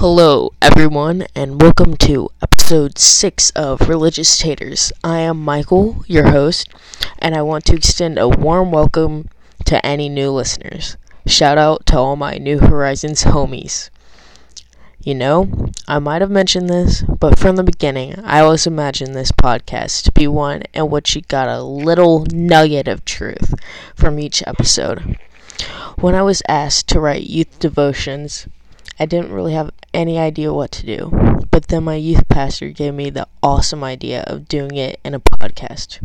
Hello, everyone, and welcome to episode 6 of Religious Taters. I am Michael, your host, and I want to extend a warm welcome to any new listeners. Shout out to all my New Horizons homies. You know, I might have mentioned this, but from the beginning, I always imagined this podcast to be one in which you got a little nugget of truth from each episode. When I was asked to write youth devotions, I didn't really have any idea what to do, but then my youth pastor gave me the awesome idea of doing it in a podcast.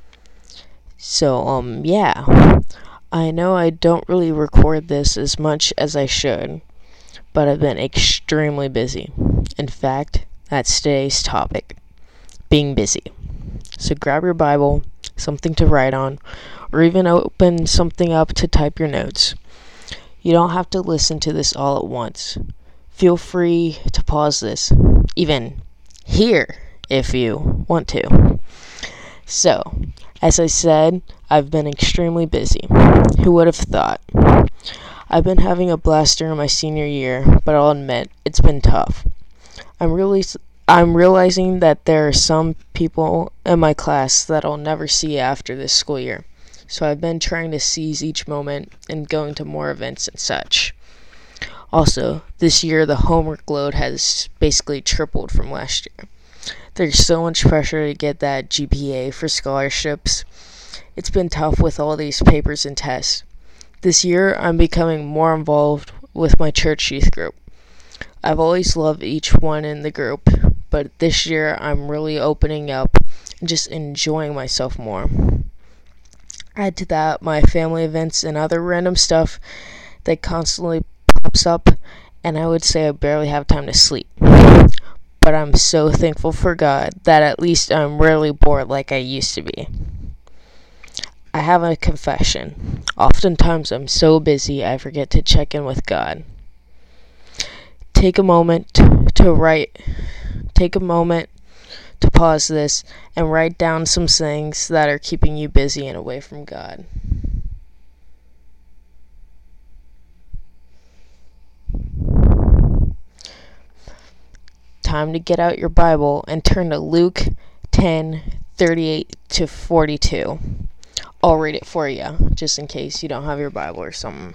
So, I know I don't really record this as much as I should, but I've been extremely busy. In fact, that's today's topic, being busy. So grab your Bible, something to write on, or even open something up to type your notes. You don't have to listen to this all at once. Feel free to pause this, even here, if you want to. So, as I said, I've been extremely busy. Who would have thought? I've been having a blast during my senior year, but I'll admit, it's been tough. I'm realizing that there are some people in my class that I'll never see after this school year. So I've been trying to seize each moment and going to more events and such. Also, this year the homework load has basically tripled from last year. There's so much pressure to get that GPA for scholarships. It's been tough with all these papers and tests. This year I'm becoming more involved with my church youth group. I've always loved each one in the group, but this year I'm really opening up and just enjoying myself more. Add to that my family events and other random stuff that constantly pops up, and I would say I barely have time to sleep. But I'm so thankful for God that at least I'm rarely bored like I used to be. I have a confession. Oftentimes I'm so busy I forget to check in with God. Take a moment to pause this and write down some things that are keeping you busy and away from God. Time to get out your Bible and turn to Luke 10:38 to 42. I'll read it for you, just in case you don't have your Bible or something.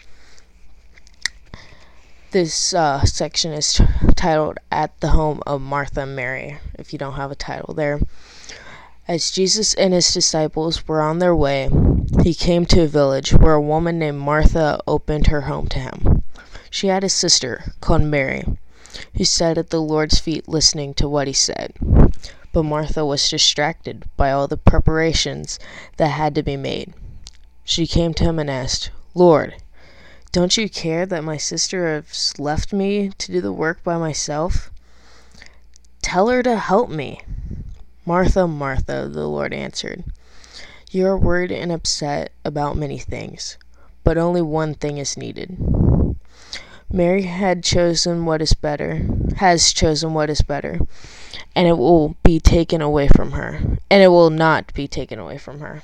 This section is titled At the Home of Martha and Mary, if you don't have a title there. As Jesus and his disciples were on their way, he came to a village where a woman named Martha opened her home to him. She had a sister called Mary, who sat at the Lord's feet listening to what he said. But Martha was distracted by all the preparations that had to be made. She came to him and asked, "Lord, don't you care that my sister has left me to do the work by myself? Tell her to help me." "Martha, Martha," the Lord answered, "you are worried and upset about many things, but only one thing is needed. Mary has chosen what is better, and it will be taken away from her, and it will not be taken away from her."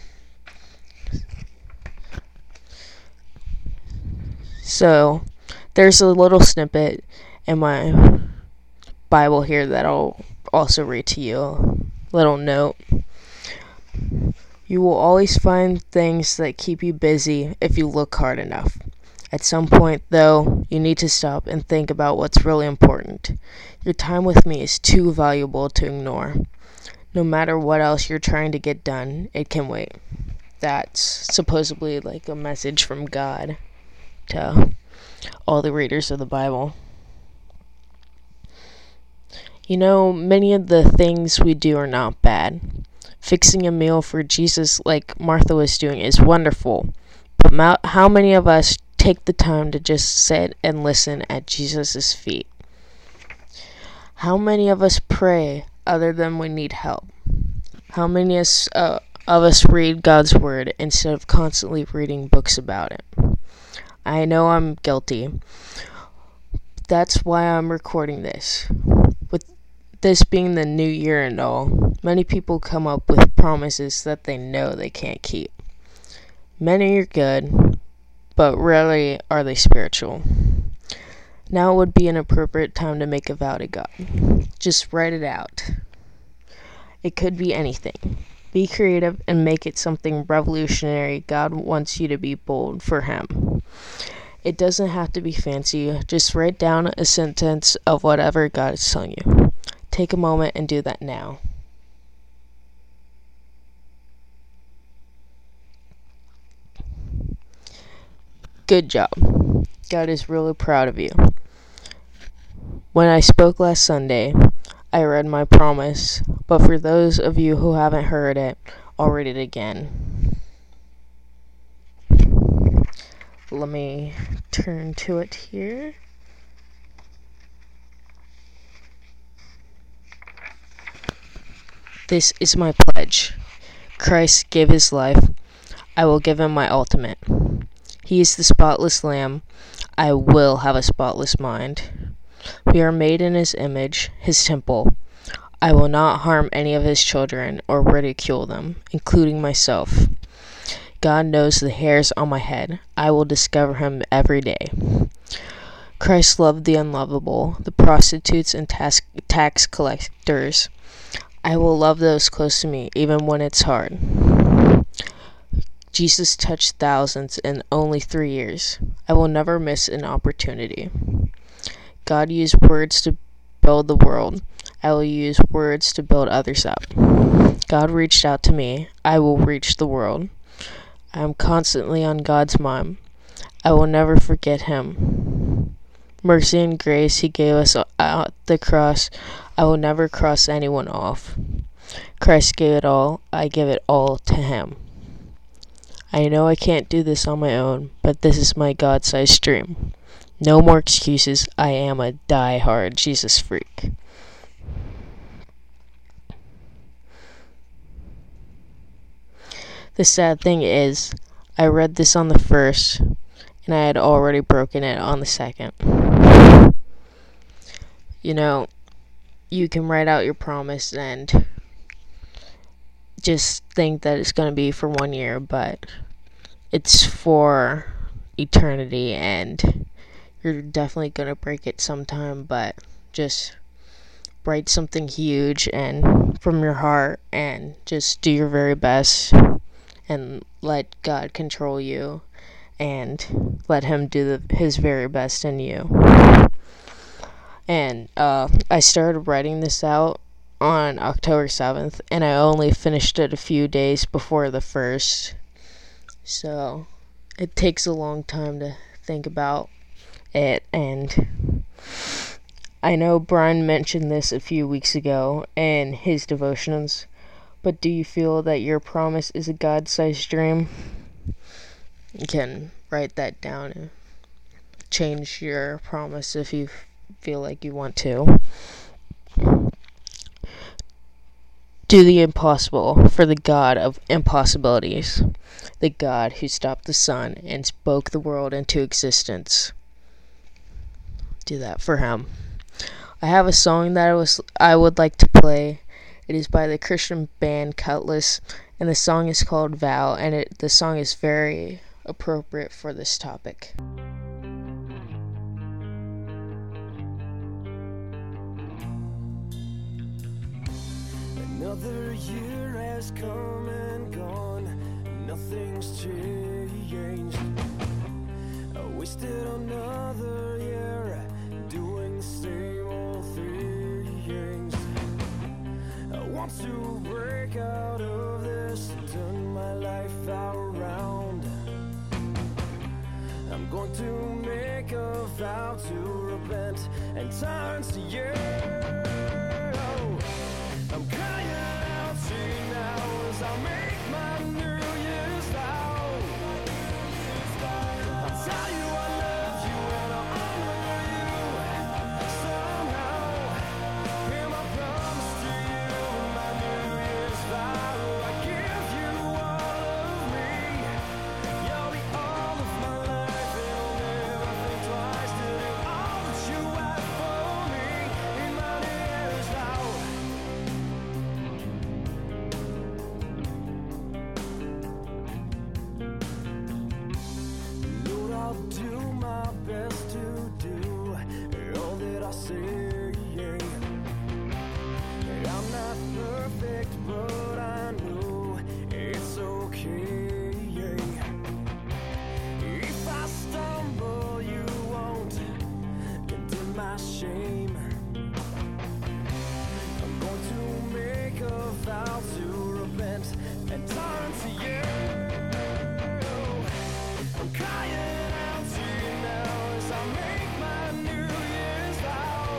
So, there's a little snippet in my Bible here that I'll also read to you. A little note. You will always find things that keep you busy if you look hard enough. At some point, though, you need to stop and think about what's really important. Your time with me is too valuable to ignore. No matter what else you're trying to get done, it can wait. That's supposedly like a message from God to all the readers of the Bible. You know, many of the things we do are not bad. Fixing a meal for Jesus like Martha was doing is wonderful. But how many of us take the time to just sit and listen at Jesus' feet? How many of us pray other than we need help? How many of us read God's Word instead of constantly reading books about it? I know I'm guilty. That's why I'm recording this. With this being the new year and all, many people come up with promises that they know they can't keep. Many are good, but rarely are they spiritual. Now would be an appropriate time to make a vow to God. Just write it out. It could be anything. Be creative and make it something revolutionary. God wants you to be bold for Him. It doesn't have to be fancy. Just write down a sentence of whatever God is telling you. Take a moment and do that now. Good job. God is really proud of you. When I spoke last Sunday, I read my promise, but for those of you who haven't heard it, I'll read it again. Let me turn to it here. This is my pledge. Christ gave His life. I will give Him my ultimate. He is the spotless Lamb. I will have a spotless mind. We are made in His image, His temple. I will not harm any of His children or ridicule them, including myself. God knows the hairs on my head. I will discover Him every day. Christ loved the unlovable, the prostitutes and tax collectors. I will love those close to me, even when it's hard. Jesus touched thousands in only 3 years. I will never miss an opportunity. God used words to build the world. I will use words to build others up. God reached out to me. I will reach the world. I am constantly on God's mind. I will never forget Him. Mercy and grace He gave us at the cross. I will never cross anyone off. Christ gave it all. I give it all to Him. I know I can't do this on my own, but this is my God-sized dream. No more excuses. I am a die-hard Jesus freak. The sad thing is, I read this on the 1st, and I had already broken it on the 2nd. You know, you can write out your promise and just think that it's going to be for 1 year, but it's for eternity, and you're definitely going to break it sometime, but just write something huge and from your heart and just do your very best and let God control you and let Him do His very best in you. And I started writing this out on October 7th, and I only finished it a few days before the 1st. So it takes a long time to think about it, and I know Brian mentioned this a few weeks ago in his devotions, but do you feel that your promise is a God-sized dream? You can write that down and change your promise if you feel like you want to. Do the impossible for the God of impossibilities, the God who stopped the sun and spoke the world into existence. Do that for Him. I have a song that I would like to play. It is by the Christian band Cutlass, and the song is called Vow, and the song is very appropriate for this topic. Another year has come and gone, nothing's changed. I wasted another year doing the same old things. I want to break out of this and turn my life around. I'm going to make a vow to repent and turn to you. I'm crying out to you now as I make my New Year's vow. I'll tell you I love you and I'll honor you somehow. Hear my promise to you in my New Year's vow. I give you all of me. You'll be all of my life, and I'll never think twice to do all that you have for me in my my shame. I'm going to make a vow to repent and turn to you. I'm crying out to you now as I make my New Year's vow.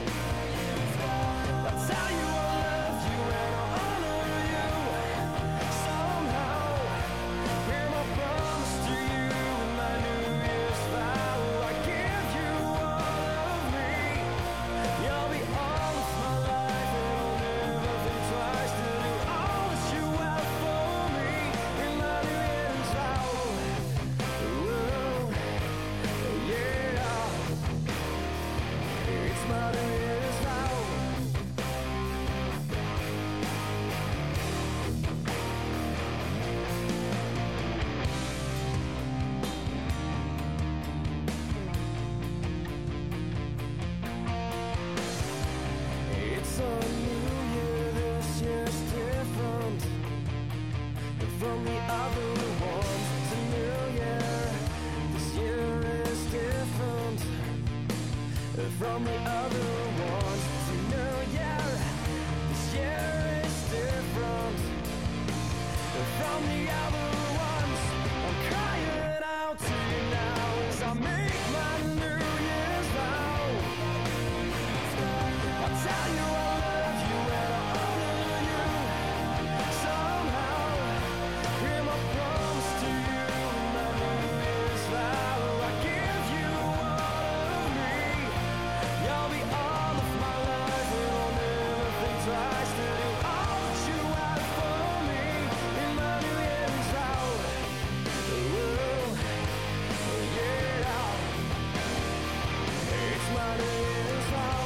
I'll tell you I love you and I'll honor you somehow. Hear my promise to you in my New Year's vow. I give you all of me. You'll be all of my life and I'll never think twice to do all that you have for me in my New Year's vow. Ooh, yeah, it's my New Year's vow. It's a new year, this year's different from the other ones. It's a new year, this year is different from the other ones. It's a new year, this year is different from the other ones. I'm crying out to you now as I make my New Year's vow. I'll tell you I love you and I'll honor you somehow. Hear my promise to you in my New Year's vow. I give you all of me. You'll be all of my life and I'll never think twice to do all that you have for me in my New Year's vow. Ooh, yeah, it's my New Year's vow.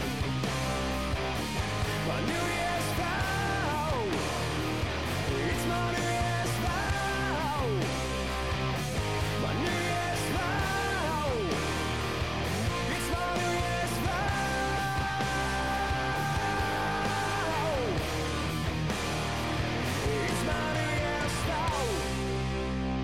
My New Year's vow. It's my New Year's vow. My New Year's vow. It's my New Year's vow. It's my New Year's vow.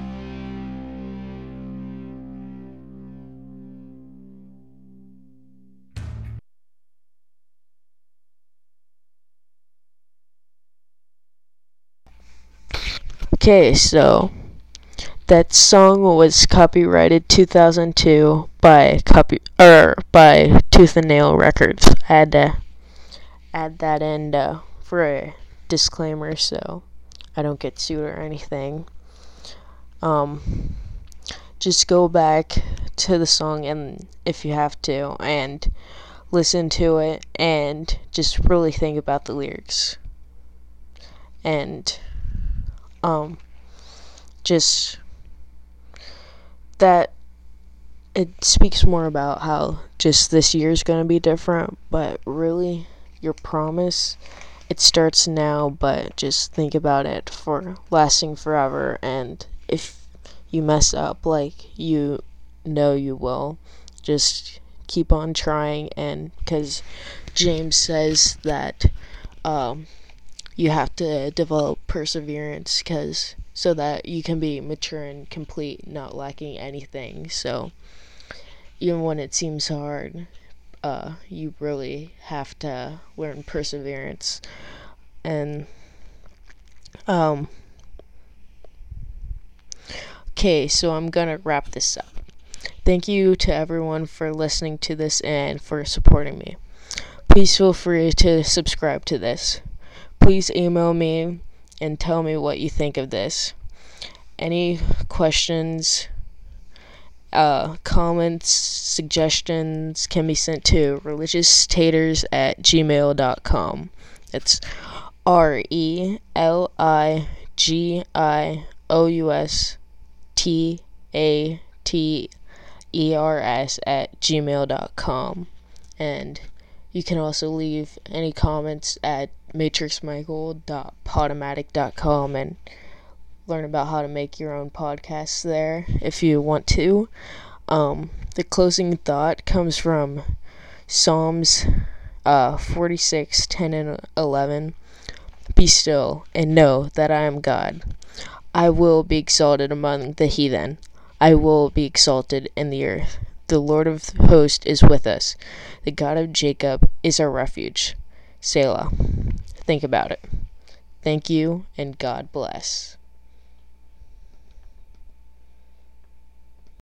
Okay, so that song was copyrighted 2002 by by Tooth and Nail Records. I had to add that in for a disclaimer so I don't get sued or anything. Just go back to the song and if you have to and listen to it and just really think about the lyrics. And just that it speaks more about how just this year's gonna be different, but really your promise, it starts now, but just think about it for lasting forever. And if you mess up, like you know you will, just keep on trying. And because James says that you have to develop perseverance so that you can be mature and complete, not lacking anything. So even when it seems hard, you really have to learn perseverance. And okay, so I'm gonna wrap this up. Thank you to everyone for listening to this and for supporting me. Please feel free to subscribe to this. Please email me and tell me what you think of this. Any questions, comments, suggestions can be sent to religiousstators@gmail.com. It's RELIGIOUSTATERS@gmail.com. And you can also leave any comments at matrixmichael.podomatic.com and learn about how to make your own podcasts there if you want to. The closing thought comes from Psalms 46, 10 and 11. Be still and know that I am God. I will be exalted among the heathen. I will be exalted in the earth. The Lord of hosts is with us. The God of Jacob is our refuge. Selah. Think about it. Thank you, and God bless.